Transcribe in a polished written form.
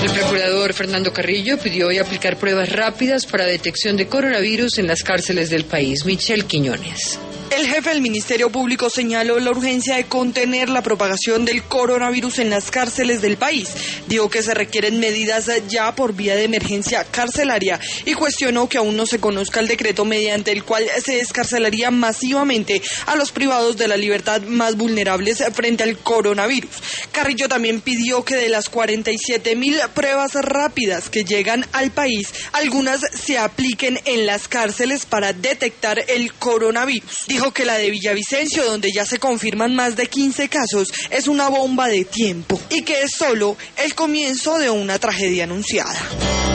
El procurador Fernando Carrillo pidió hoy aplicar pruebas rápidas para detección de coronavirus en las cárceles del país. Michelle Quiñones. El jefe del Ministerio Público señaló la urgencia de contener la propagación del coronavirus en las cárceles del país. Dijo que se requieren medidas ya por vía de emergencia carcelaria y cuestionó que aún no se conozca el decreto mediante el cual se descarcelaría masivamente a los privados de la libertad más vulnerables frente al coronavirus. Carrillo también pidió que de las 47,000 pruebas rápidas que llegan al país, algunas se apliquen en las cárceles para detectar el coronavirus. Dijo que la de Villavicencio, donde ya se confirman más de 15 casos, es una bomba de tiempo y que es solo el comienzo de una tragedia anunciada.